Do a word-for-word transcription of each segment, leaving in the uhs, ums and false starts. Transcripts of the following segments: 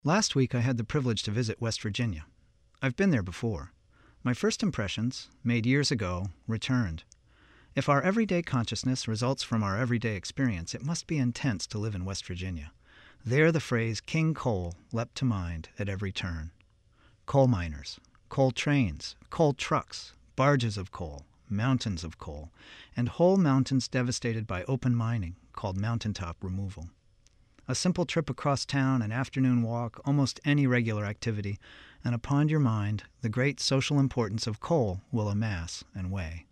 Last week I had the privilege to visit West Virginia. I've been there before. My first impressions, made years ago, returned. If our everyday consciousness results from our everyday experience, it must be intense to live in West Virginia. There the phrase King Coal leapt to mind at every turn. Coal miners, coal trains, coal trucks, barges of coal, mountains of coal, and whole mountains devastated by open mining, called mountaintop removal. A simple trip across town, an afternoon walk, almost any regular activity, and upon your mind, the great social importance of coal will amass and weigh.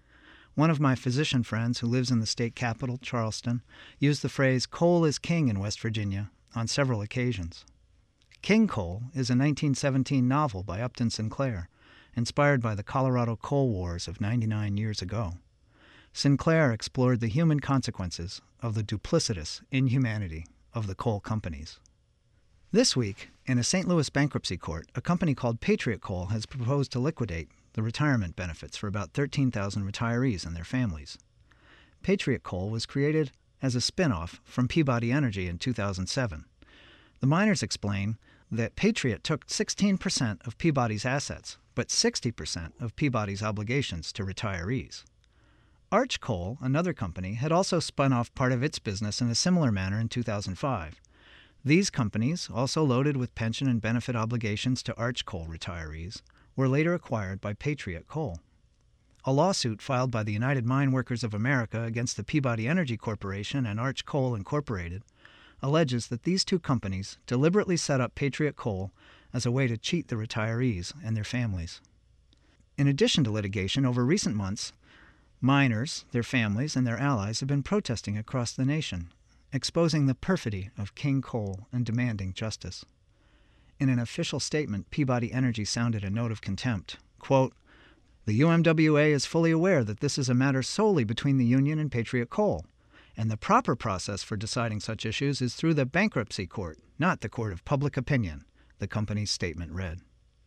One of my physician friends who lives in the state capital, Charleston, used the phrase "coal is king" in West Virginia on several occasions. King Coal is a nineteen seventeen novel by Upton Sinclair, inspired by the Colorado Coal Wars of ninety-nine years ago. Sinclair explored the human consequences of the duplicitous inhumanity of the coal companies. This week, in a Saint Louis bankruptcy court, a company called Patriot Coal has proposed to liquidate the retirement benefits for about thirteen thousand retirees and their families. Patriot Coal was created as a spin-off from Peabody Energy in two thousand seven. The miners explain that Patriot took sixteen percent of Peabody's assets, but sixty percent of Peabody's obligations to retirees. Arch Coal, another company, had also spun off part of its business in a similar manner in two thousand five. These companies, also loaded with pension and benefit obligations to Arch Coal retirees, were later acquired by Patriot Coal. A lawsuit filed by the United Mine Workers of America against the Peabody Energy Corporation and Arch Coal Incorporated alleges that these two companies deliberately set up Patriot Coal as a way to cheat the retirees and their families. In addition to litigation, over recent months, miners, their families, and their allies have been protesting across the nation, exposing the perfidy of King Coal and demanding justice. In an official statement, Peabody Energy sounded a note of contempt. Quote, "The U M W A is fully aware that this is a matter solely between the union and Patriot Coal, and the proper process for deciding such issues is through the bankruptcy court, not the court of public opinion," the company's statement read.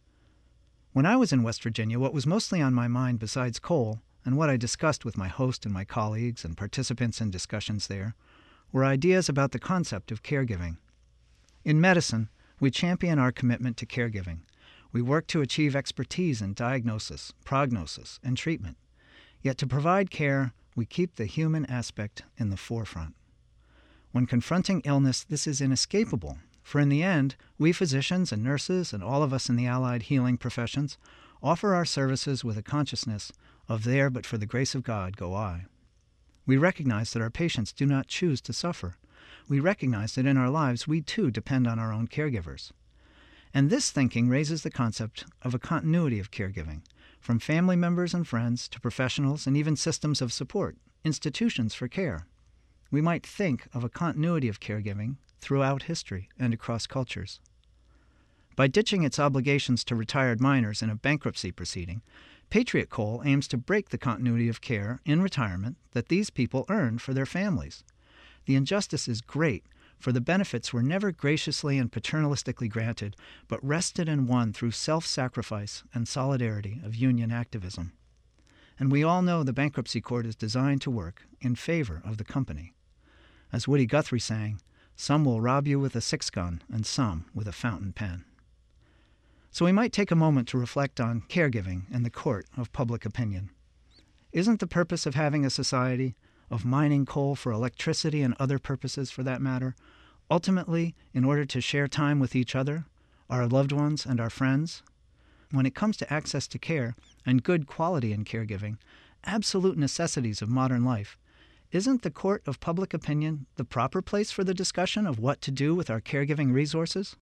When I was in West Virginia, what was mostly on my mind besides coal, and what I discussed with my host and my colleagues and participants in discussions there, were ideas about the concept of caregiving. In medicine, we champion our commitment to caregiving. We work to achieve expertise in diagnosis, prognosis, and treatment. Yet to provide care, we keep the human aspect in the forefront. When confronting illness, this is inescapable, for in the end, we physicians and nurses and all of us in the allied healing professions offer our services with a consciousness of "there but for the grace of God go I." We recognize that our patients do not choose to suffer. We recognize that in our lives we too depend on our own caregivers. And this thinking raises the concept of a continuity of caregiving, from family members and friends to professionals and even systems of support, institutions for care. We might think of a continuity of caregiving throughout history and across cultures. By ditching its obligations to retired miners in a bankruptcy proceeding, Patriot Coal aims to break the continuity of care in retirement that these people earned for their families. The injustice is great, for the benefits were never graciously and paternalistically granted, but wrested and won through self-sacrifice and solidarity of union activism. And we all know the bankruptcy court is designed to work in favor of the company. As Woody Guthrie sang, "Some will rob you with a six-gun and some with a fountain pen." So we might take a moment to reflect on caregiving and the court of public opinion. Isn't the purpose of having a society, of mining coal for electricity and other purposes for that matter, ultimately in order to share time with each other, our loved ones, and our friends? When it comes to access to care and good quality in caregiving, absolute necessities of modern life, isn't the court of public opinion the proper place for the discussion of what to do with our caregiving resources?